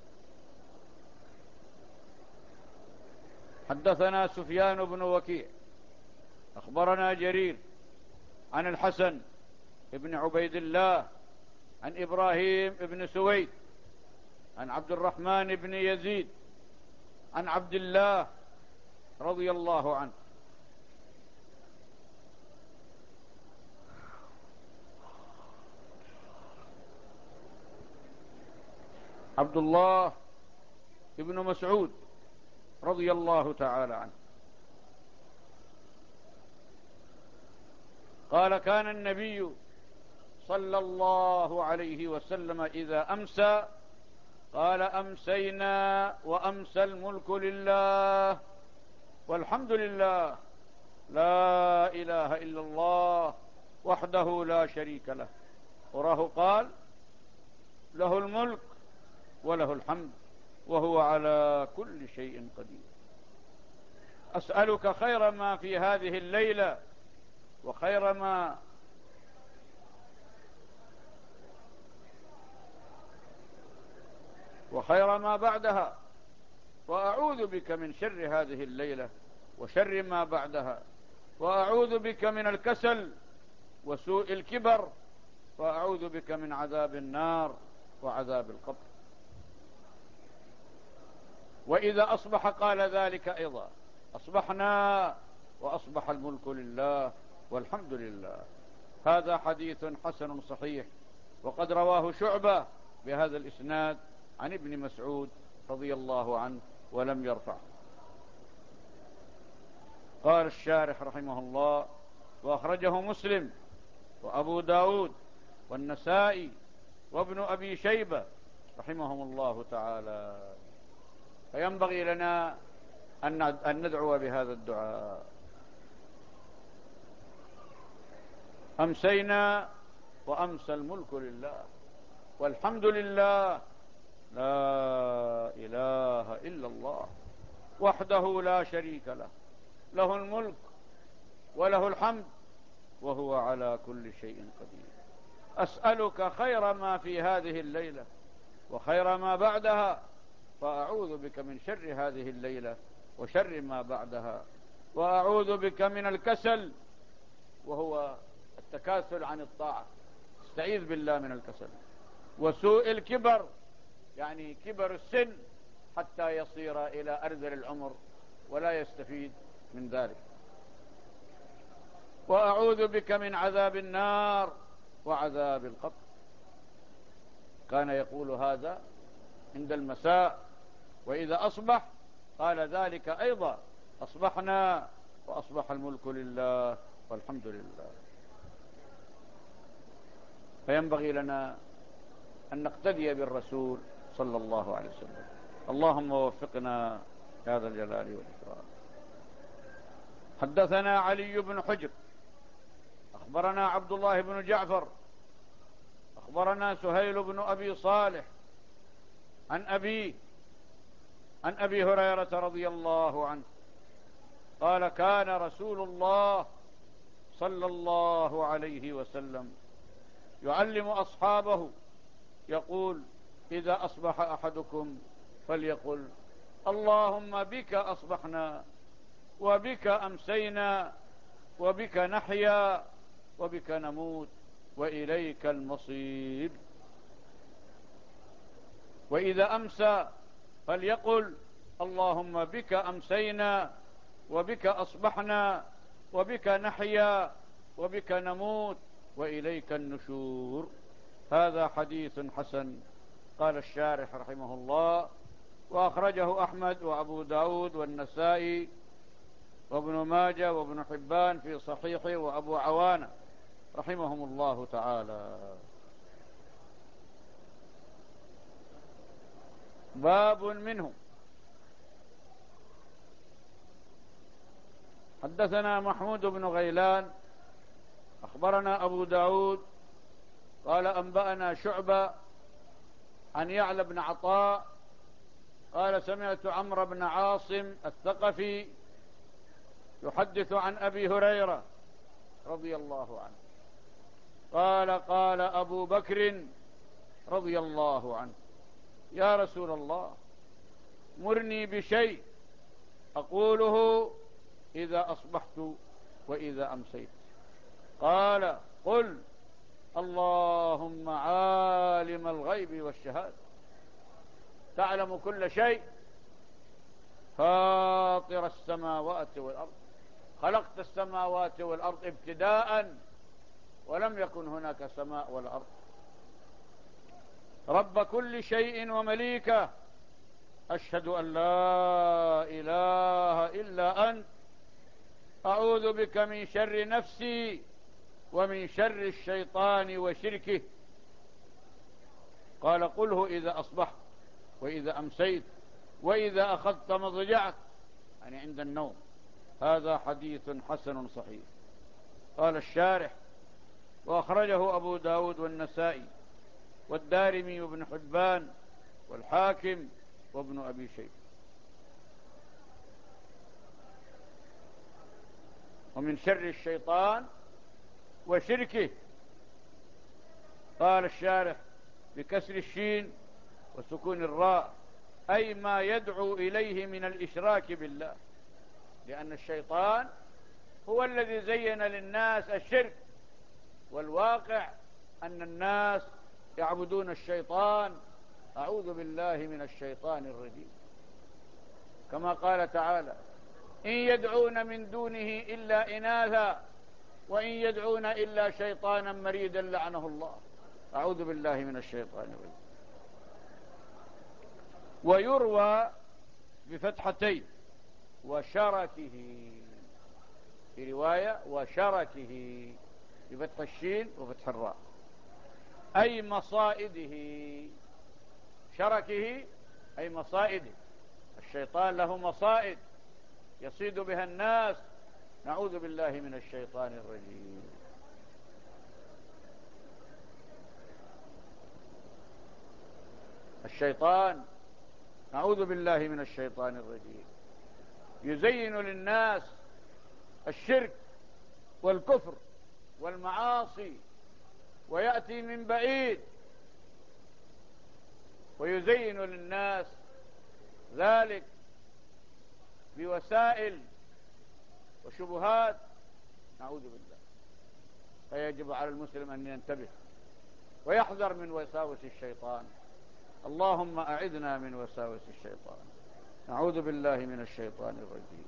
حدثنا سفيان بن وكيع أخبرنا جرير عن الحسن بن عبيد الله عن إبراهيم بن سويد عن عبد الرحمن بن يزيد عن عبد الله رضي الله عنه عبد الله بن مسعود رضي الله تعالى عنه قال: كان النبي صلى الله عليه وسلم إذا أمسى قال: أمسينا وأمسى الملك لله والحمد لله، لا إله إلا الله وحده لا شريك له. وراه قال: له الملك وله الحمد وهو على كل شيء قدير. أسألك خير ما في هذه الليلة وخير ما بعدها، وأعوذ بك من شر هذه الليلة وشر ما بعدها، وأعوذ بك من الكسل وسوء الكبر، وأعوذ بك من عذاب النار وعذاب القبر. وإذا أصبح قال ذلك أيضا: أصبحنا وأصبح الملك لله والحمد لله. هذا حديث حسن صحيح، وقد رواه شعبة بهذا الإسناد عن ابن مسعود رضي الله عنه ولم يرفعه. قال الشارح رحمه الله: وأخرجه مسلم وأبو داود والنسائي وابن أبي شيبة رحمهم الله تعالى. فينبغي لنا أن ندعو بهذا الدعاء: أمسينا وأمسى الملك لله والحمد لله، لا إله إلا الله وحده لا شريك له، له الملك وله الحمد وهو على كل شيء قدير. أسألك خير ما في هذه الليلة وخير ما بعدها، فأعوذ بك من شر هذه الليلة وشر ما بعدها، وأعوذ بك من الكسل وهو التكاسل عن الطاعة، استعيذ بالله من الكسل، وسوء الكبر يعني كبر السن حتى يصير إلى أرذل العمر ولا يستفيد من ذلك، وأعوذ بك من عذاب النار وعذاب القبر. كان يقول هذا عند المساء، وإذا أصبح قال ذلك أيضا: أصبحنا وأصبح الملك لله والحمد لله. فينبغي لنا أن نقتدي بالرسول صلى الله عليه وسلم. اللهم وفقنا هذا الجلال والإكرام. حدثنا علي بن حجر أخبرنا عبد الله بن جعفر أخبرنا سهيل بن أبي صالح عن أبي هريرة رضي الله عنه قال: كان رسول الله صلى الله عليه وسلم يعلم أصحابه يقول: إذا أصبح أحدكم فليقل: اللهم بك أصبحنا وبك أمسينا وبك نحيا وبك نموت وإليك المصير. وإذا أمسى فليقل اللهم بك أمسينا وبك أصبحنا وبك نحيا وبك نموت وإليك النشور. هذا حديث حسن. قال الشارح رحمه الله: وأخرجه أحمد وأبو داود والنسائي وابن ماجه وابن حبان في صحيحه وأبو عوانة رحمهم الله تعالى. باب منه. حدثنا محمود بن غيلان أخبرنا أبو داود قال أنبأنا شعبة عن يعلى بن عطاء قال سمعت عمرو بن عاصم الثقفي يحدث عن أبي هريرة رضي الله عنه قال قال أبو بكر رضي الله عنه: يا رسول الله، مرني بشيء أقوله إذا أصبحت وإذا أمسيت. قال: قل اللهم عالم الغيب والشهادة تعلم كل شيء فاطر السماوات والأرض خلقت السماوات والأرض ابتداء ولم يكن هناك سماء ولا أرض، رب كل شيء ومليكه، أشهد أن لا إله إلا أنت، أعوذ بك من شر نفسي ومن شر الشيطان وشركه. قال: قله إذا أصبحت وإذا أمسيت وإذا أخذت مضجعك، يعني عند النوم. هذا حديث حسن صحيح. قال الشارح: وأخرجه أبو داود والنسائي والدارمي وابن حبان والحاكم وابن أبي شيبة. ومن شر الشيطان وشركه. قال الشارح بكسر الشين وسكون الراء: أي ما يدعو إليه من الإشراك بالله، لأن الشيطان هو الذي زين للناس الشرك، والواقع أن الناس يعبدون الشيطان. أعوذ بالله من الشيطان الرجيم، كما قال تعالى: إن يدعون من دونه إلا إناثا وإن يدعون إلا شيطانا مريدا لعنه الله. أعوذ بالله من الشيطان الرجيم. ويروى بفتحتين وشركه، في رواية وشركه بفتح الشين وفتح الراء، أي مصائده. شركه أي مصائده. الشيطان له مصائد يصيد بها الناس. نعوذ بالله من الشيطان الرجيم. الشيطان، نعوذ بالله من الشيطان الرجيم، يزين للناس الشرك والكفر والمعاصي، ويأتي من بعيد ويزين للناس ذلك بوسائل وشبهات. نعوذ بالله. فيجب على المسلم أن ينتبه ويحذر من وساوس الشيطان. اللهم أعذنا من وساوس الشيطان. نعوذ بالله من الشيطان الرجيم.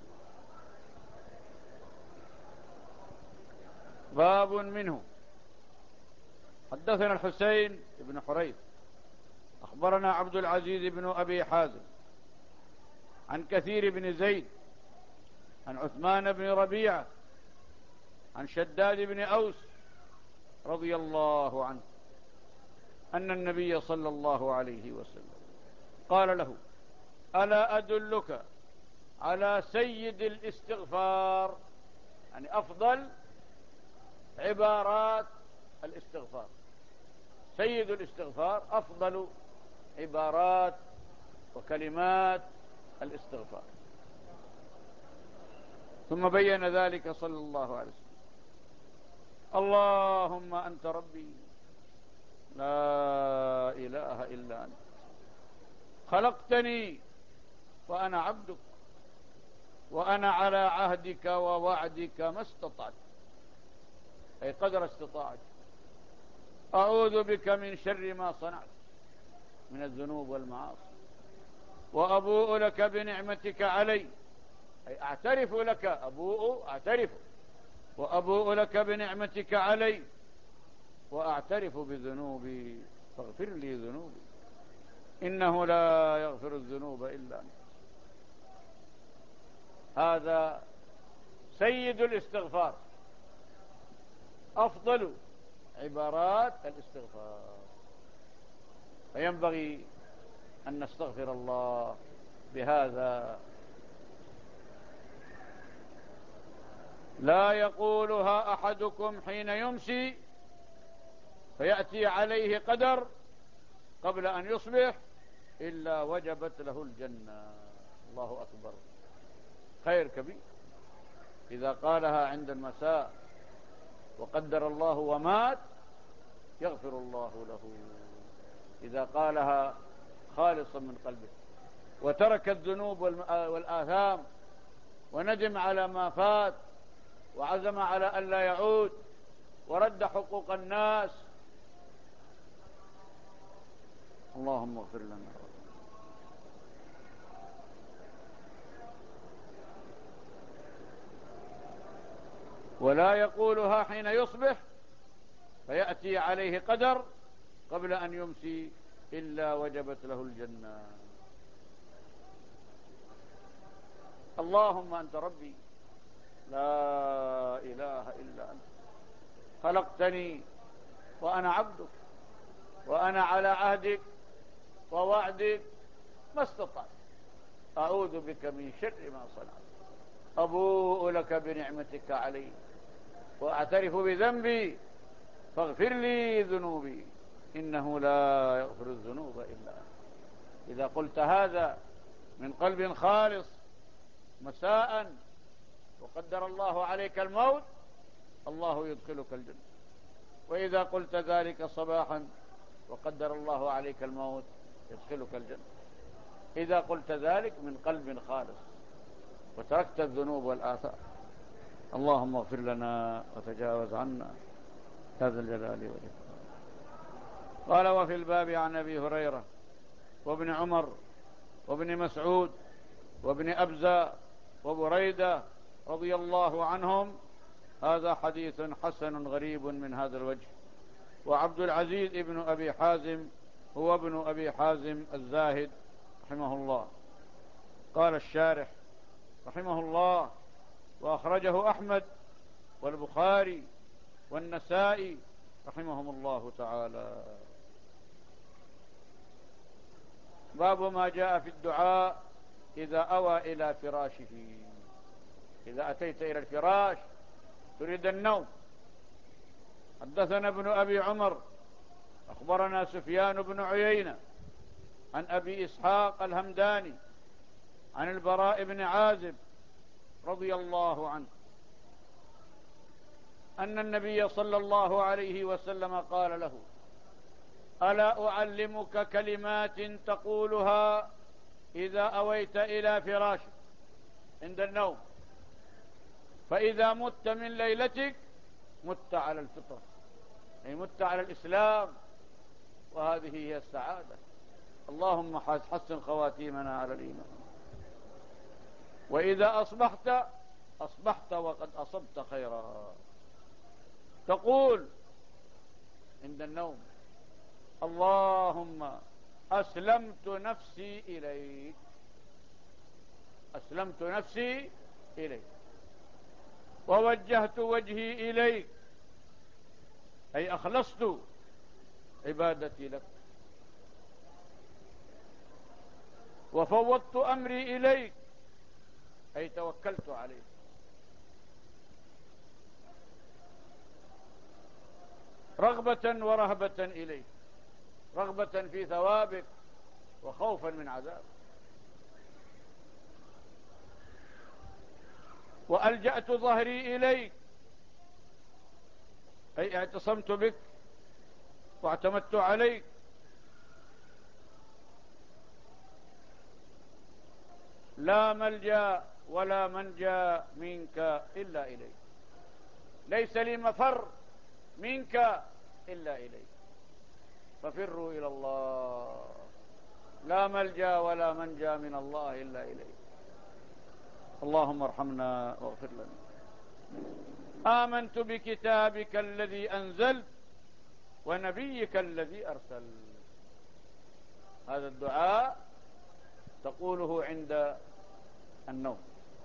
باب منه. حدثنا الحسين بن حريث أخبرنا عبد العزيز بن أبي حازم عن كثير بن زيد عن عثمان بن ربيعة عن شداد بن أوس رضي الله عنه أن النبي صلى الله عليه وسلم قال له: ألا أدلك على سيد الاستغفار، يعني أفضل عبارات الاستغفار. سيد الاستغفار أفضل عبارات وكلمات الاستغفار. ثم بين ذلك صلى الله عليه وسلم: اللهم أنت ربي لا إله إلا أنت، خلقتني وأنا عبدك، وأنا على عهدك ووعدك ما استطعت، أي قدر استطاعتي. أعوذ بك من شر ما صنعت من الذنوب والمعاصي، وأبوء لك بنعمتك علي، أي أعترف لك، أبوء أعترف، وأبوء لك بنعمتك علي وأعترف بذنوبي فاغفر لي ذنوبي إنه لا يغفر الذنوب إلا أنت. هذا سيد الاستغفار، أفضل عبارات الاستغفار، فينبغي أن نستغفر الله بهذا. لا يقولها أحدكم حين يمسي فيأتي عليه قدر قبل أن يصبح إلا وجبت له الجنة. الله أكبر، خير كبير. إذا قالها عند المساء وقدر الله ومات يغفر الله له. إذا قالها خالصا من قلبه وترك الذنوب والآثام وندم على ما فات وعزم على ألا يعود ورد حقوق الناس. اللهم اغفر لنا. ولا يقولها حين يصبح فيأتي عليه قدر قبل أن يمسي إلا وجبت له الجنة. اللهم أنت ربي لا إله إلا أنت، خلقتني وأنا عبدك، وأنا على عهدك ووعدك ما استطعت، أعوذ بك من شر ما صنعت، أبوء لك بنعمتك علي وأعترف بذنبي فاغفر لي ذنوبي إنه لا يغفر الذنوب إلا أنت. إذا قلت هذا من قلب خالص مساء وقدر الله عليك الموت الله يدخلك الجنة، وإذا قلت ذلك صباحا وقدر الله عليك الموت يدخلك الجنة. إذا قلت ذلك من قلب خالص وتركت الذنوب والآثار. اللهم اغفر لنا وتجاوز عنا يا ذا الجلال والإكرام. قال وفي الباب عن أبي هريرة وابن عمر وابن مسعود وابن أبزة وبريدة رضي الله عنهم. هذا حديث حسن غريب من هذا الوجه. وعبد العزيز ابن أبي حازم هو ابن أبي حازم الزاهد رحمه الله. قال الشارح رحمه الله وأخرجه أحمد والبخاري والنسائي رحمهم الله تعالى. باب ما جاء في الدعاء إذا أوى إلى فراشه. إذا أتيت إلى الفراش تريد النوم. حدثنا ابن أبي عمر أخبرنا سفيان بن عيينة عن أبي إسحاق الهمداني عن البراء بن عازب رضي الله عنه أن النبي صلى الله عليه وسلم قال له ألا أعلمك كلمات تقولها إذا أويت إلى فراشك عند النوم، فإذا مت من ليلتك مت على الفطرة، أي مت على الإسلام، وهذه هي السعادة. اللهم حسن خواتيمنا على الإيمان. وإذا أصبحت وقد أصبت خيرا. تقول عند النوم اللهم أسلمت نفسي إليك، أسلمت نفسي إليك، ووجهت وجهي إليك، أي أخلصت عبادتي لك، وفوضت أمري إليك، أي توكلت عليك. رغبة ورهبة إليك، رغبة في ثوابك وخوفا من عذابك. وألجأت ظهري إليك، أي اعتصمت بك واعتمدت عليك. لا ملجأ ولا منجا منك إلا إليك، ليس لي مفر منك إلا إليك. ففروا إلى الله، لا ملجأ ولا منجا من الله إلا إليه. اللهم ارحمنا واغفر لنا. آمنت بكتابك الذي أنزلت ونبيك الذي أرسلت. هذا الدعاء تقوله عند النوم.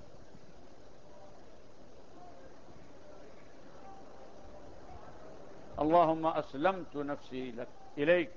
اللهم أسلمت نفسي لك إليك،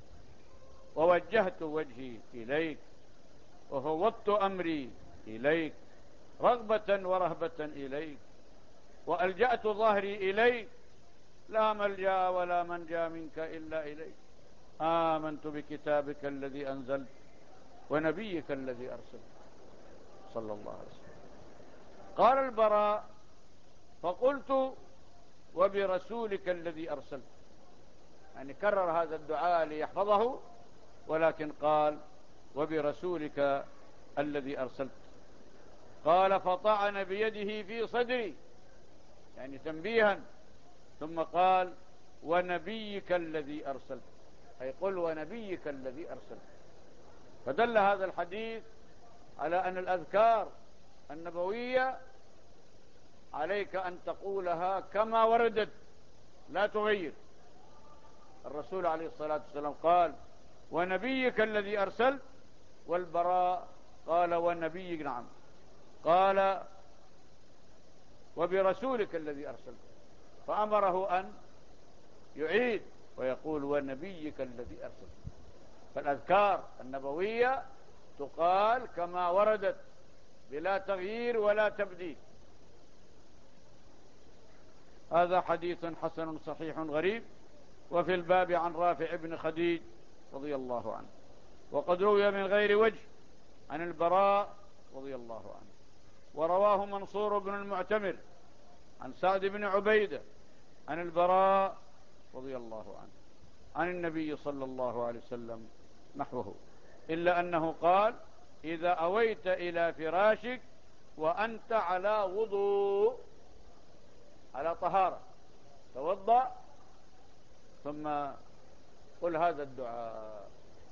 ووجهت وجهي إليك، وفوضت أمري إليك، رغبة ورهبة إليك، وألجأت ظهري إليك، لا ملجأ ولا منجا منك إلا إليك. آمنت بكتابك الذي أنزلت ونبيك الذي أرسلت، صلى الله عليه وسلم. قال البراء: فقلت وبرسولك الذي أرسلت. يعني كرر هذا الدعاء ليحفظه، ولكن قال وبرسولك الذي أرسلت. قال: فطعن بيده في صدري، يعني تنبيها، ثم قال: ونبيك الذي أرسلت، أي قل ونبيك الذي أرسلت. فدل هذا الحديث على أن الأذكار النبوية عليك أن تقولها كما وردت، لا تغير. الرسول عليه الصلاة والسلام قال: ونبيك الذي أرسلت، والبراء قال: ونبيك، نعم، قال: وبرسولك الذي أرسلت، فأمره أن يعيد ويقول: ونبيك الذي أرسلت. فالأذكار النبوية تقال كما وردت بلا تغيير ولا تبديل. هذا حديث حسن صحيح غريب. وفي الباب عن رافع بن خديج رضي الله عنه، وقد روي من غير وجه عن البراء رضي الله عنه. ورواه منصور بن المعتمر عن سعد بن عبيدة عن البراء رضي الله عنه عن النبي صلى الله عليه وسلم نحوه، إلا أنه قال: إذا أويت إلى فراشك وأنت على وضوء، على طهارة، توضأ ثم قل هذا الدعاء.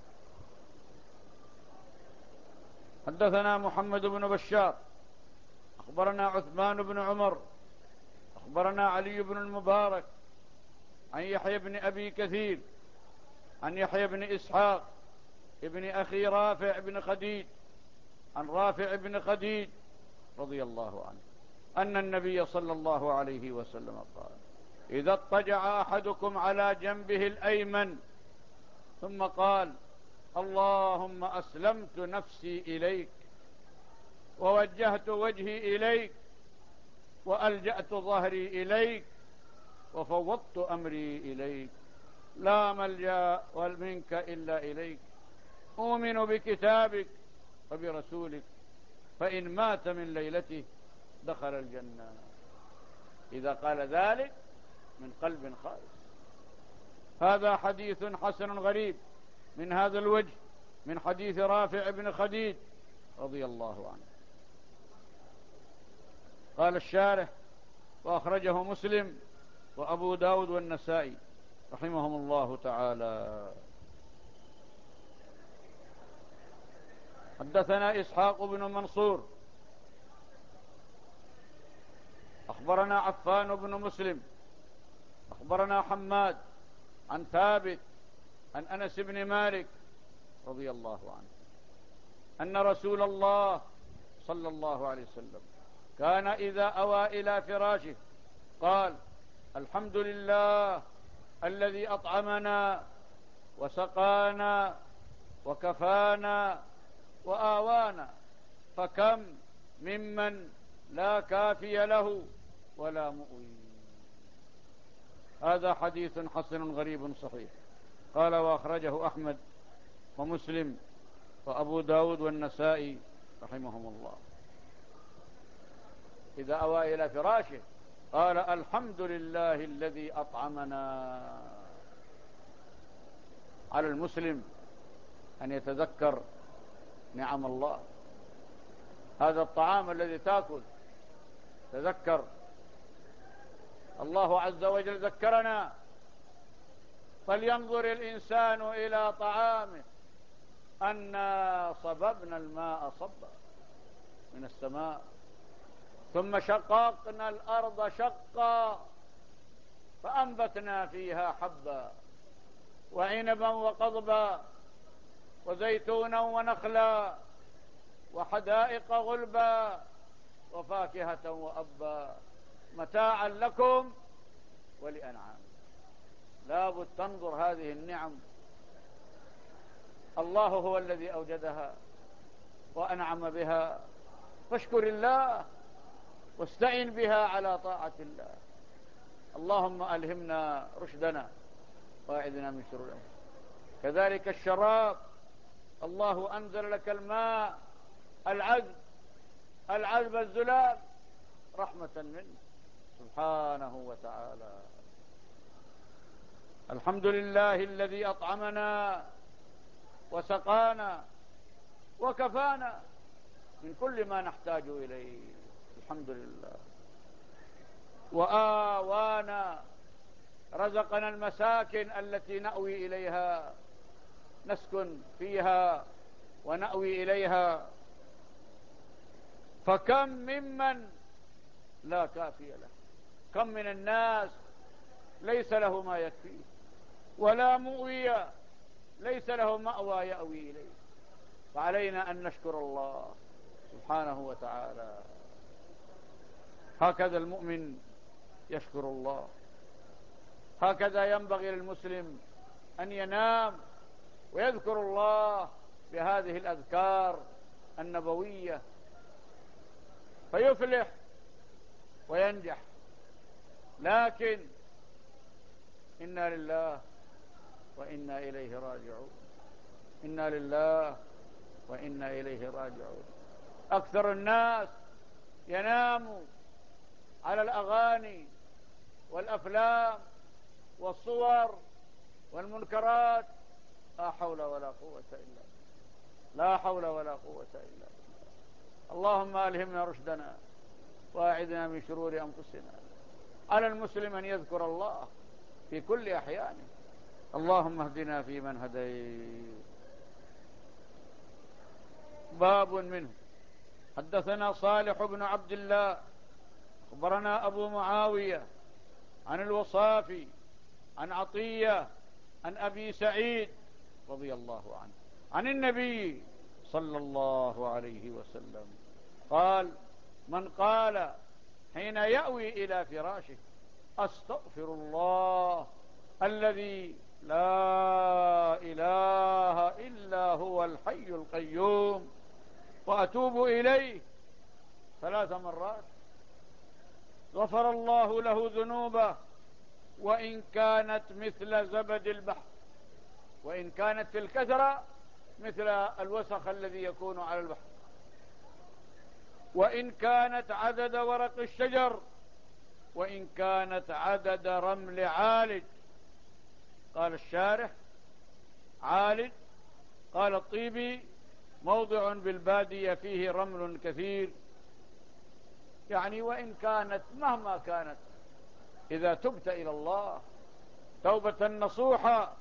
حدثنا محمد بن بشار أخبرنا عثمان بن عمر أخبرنا علي بن المبارك عن يحيى بن أبي كثير عن يحيى بن إسحاق ابن أخي رافع بن خديج عن رافع بن خديج رضي الله عنه أن النبي صلى الله عليه وسلم قال: إذا اضطجع أحدكم على جنبه الأيمن ثم قال: اللهم أسلمت نفسي إليك، ووجهت وجهي إليك، وألجأت ظهري إليك، وفوضت أمري إليك، لا ملجأ منك إلا إليك، أؤمن بكتابك وبرسولك، فإن مات من ليلته دخل الجنة. إذا قال ذلك من قلب خالص. هذا حديث حسن غريب من هذا الوجه، من حديث رافع بن خديج رضي الله عنه. قال الشارح: وأخرجه مسلم وأبو داود والنسائي رحمهم الله تعالى. حدثنا إسحاق بن منصور أخبرنا عفان بن مسلم أخبرنا حماد عن ثابت عن أنس بن مالك رضي الله عنه أن رسول الله صلى الله عليه وسلم كان إذا أوى إلى فراشه قال: الحمد لله الذي أطعمنا وسقانا وكفانا وآوانا، فكم ممن لا كافي له ولا مؤوي. هذا حديث حسن غريب صحيح. قال: وأخرجه أحمد ومسلم وأبو داود والنسائي رحمهم الله. إذا أوى إلى فراشه قال: الحمد لله الذي أطعمنا. على المسلم أن يتذكر نعم الله. هذا الطعام الذي تأكل تذكر الله عز وجل ذكرنا فلينظر الإنسان إلى طعامه أنا صببنا الماء صبا من السماء ثم شققنا الأرض شقا فأنبتنا فيها حبا وعنبا وقضبا وزيتونا ونخلا وحدائق غلبا وفاكهة وأبا متاعا لكم ولأنعام. لابد تنظر هذه النعم، الله هو الذي أوجدها وأنعم بها، فاشكر الله واستعن بها على طاعة الله. اللهم ألهمنا رشدنا واعذنا من شرور أنفسنا. كذلك الشراب، الله أنزل لك الماء العذب الزلال رحمة منه سبحانه وتعالى. الحمد لله الذي أطعمنا وسقانا وكفانا من كل ما نحتاج إليه، الحمد لله. وآوانا، رزقنا المساكن التي نأوي إليها، نسكن فيها ونأوي إليها. فكم ممن لا كافي له، كم من الناس ليس له ما يكفيه، ولا مؤوي ليس له مأوى يأوي إليه. فعلينا أن نشكر الله سبحانه وتعالى. هكذا المؤمن يشكر الله، هكذا ينبغي للمسلم أن ينام ويذكر الله بهذه الأذكار النبوية فيفلح وينجح. لكن إنا لله وإنا إليه راجعون، إنا لله وإنا إليه راجعون. أكثر الناس ينام على الأغاني والأفلام والصور والمنكرات. لا حول ولا قوة إلا بالله، لا حول ولا قوة إلا بالله. اللهم ألهمنا رشدنا وأعذنا من شرور أنفسنا. على المسلم أن يذكر الله في كل أحيانه. اللهم اهدنا فيمن هديت. باب منه. حدثنا صالح بن عبد الله أخبرنا أبو معاوية عن الوصافي عن عطية عن أبي سعيد رضي الله عنه عن النبي صلى الله عليه وسلم قال: من قال حين يأوي إلى فراشه: أستغفر الله الذي لا إله إلا هو الحي القيوم وأتوب إليه 3 مرات، غفر الله له ذنوبه وإن كانت مثل زبد البحر، وإن كانت في الكثرة مثل الوسخ الذي يكون على البحر، وإن كانت عدد ورق الشجر، وإن كانت عدد رمل عالج. قال الشارح: عالج، قال الطيبي: موضع بالبادية فيه رمل كثير. يعني وإن كانت مهما كانت، إذا تبت إلى الله توبة نصوحة.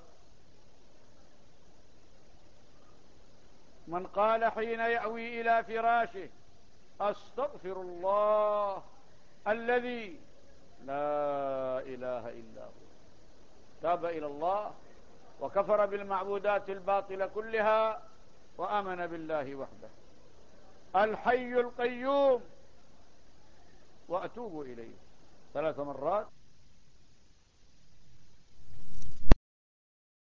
من قال حين يأوي إلى فراشه: أستغفر الله الذي لا إله إلا هو، تاب إلى الله وكفر بالمعبودات الباطلة كلها وآمن بالله وحده، الحي القيوم وأتوب إليه 3 مرات.